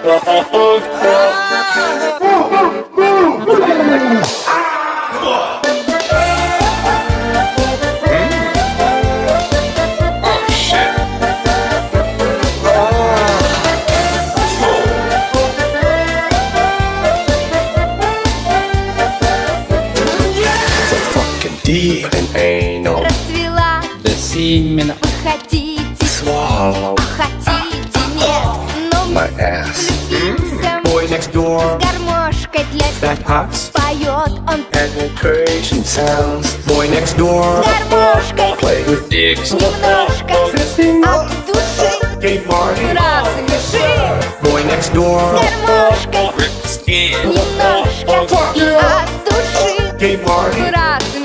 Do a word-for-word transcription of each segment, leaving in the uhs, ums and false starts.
Deep and anal. Расцвела The semen. Вы хотите, Swallow хотите, нет. Но my ass. влюбился Boy next door. с гармошкой для That hots. поет он Penetration sounds. Boy next door. с гармошкой. Play with dicks. Немножко от души Gay Marty. рассмеши. Boy next door. С гармошкой. Rip the skin. Немножко от души Gay Marty. рассмеши.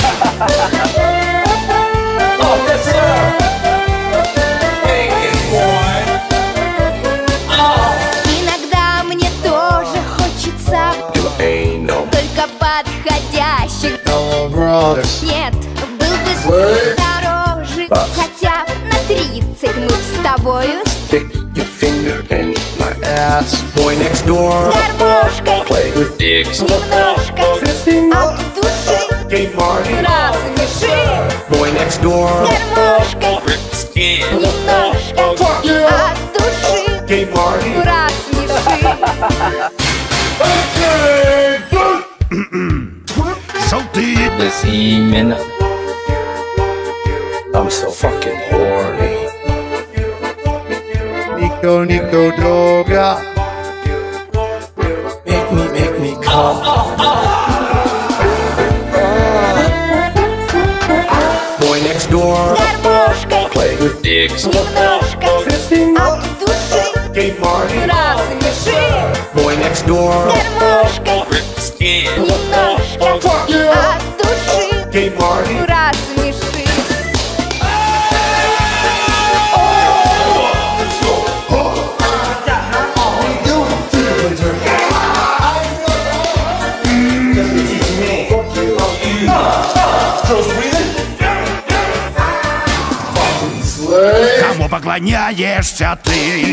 Oh, yes, sir. Hey, boy. Иногда мне тоже хочется Do anal. только подходящих. Hello, brothers. Нет, был бы дороже. Хотя на тридцать мы с тобою Stick your finger in my ass. Boy next door. с гармошкой. Play with dicks. Немножко от души Gay Marty. рассмеши. Boy next door. С гармошкой. Rip the skin. Немножко от души Gay Marty. рассмеши. Salty. The semen. I'm so fucking horny. Nico, Nico, droga. Make me, make me come. Boy next door. С гармошкой. Play with dicks. Немножко от души Gay Marty. рассмеши. Boy next door. С гармошкой. Rip the skin. Немножко от души Gay Marty. рассмеши. Кому поклоняешься ты?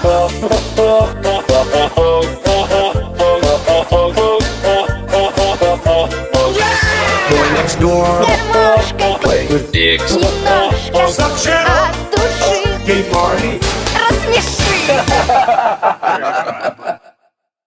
Boy next door. С гармошкой. Play with dicks. Немножко от души Gay Marty. рассмеши.